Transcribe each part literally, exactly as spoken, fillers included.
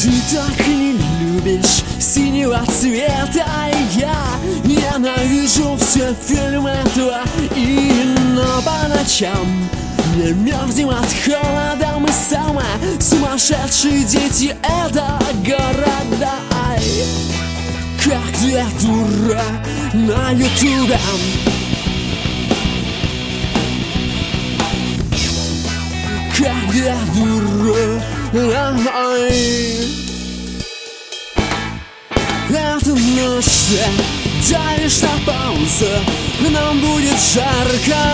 Ты так не любишь синего цвета, а я ненавижу все фильмы этого. И но по ночам не мерзнем от холода. Мы самые сумасшедшие дети этого города. Ай, как две дура на ютубе. Как две дуры. Ай. Это ночь, давишь на паузу, нам будет жарко.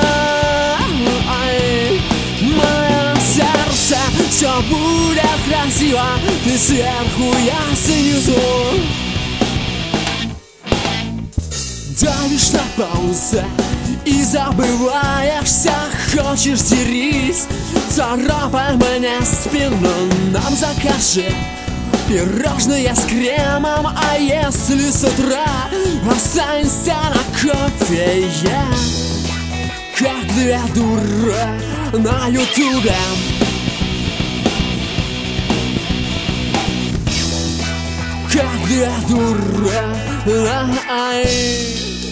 Ай. Мое сердце, все будет красиво, ты сверху, я снизу. Давишь на паузу и забываешься, хочешь дерись, царапай мне спину, нам закажи пирожные с кремом. А если с утра останешься на кофе, я как две дуры на ютубе. Как две дуры. Ай.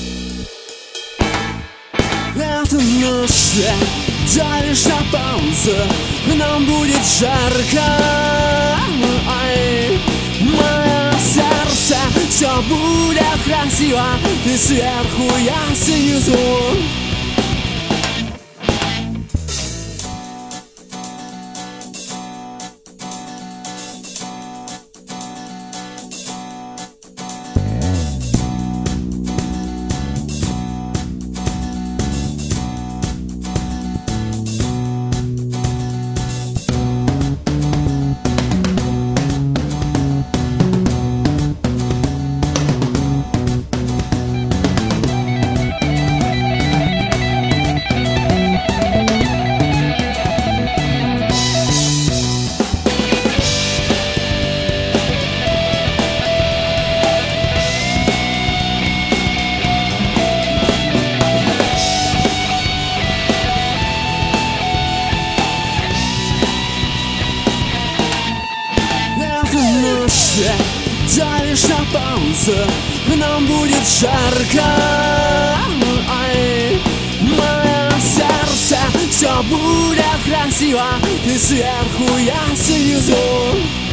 Это ночь, давишь на паузу, нам будет жарко. Ай. Мое сердце, все будет красиво, ты сверху, я снизу. Давишь на паузу, нам будет жарко. Ай. Мое сердце, все будет красиво, ты сверху, я снизу.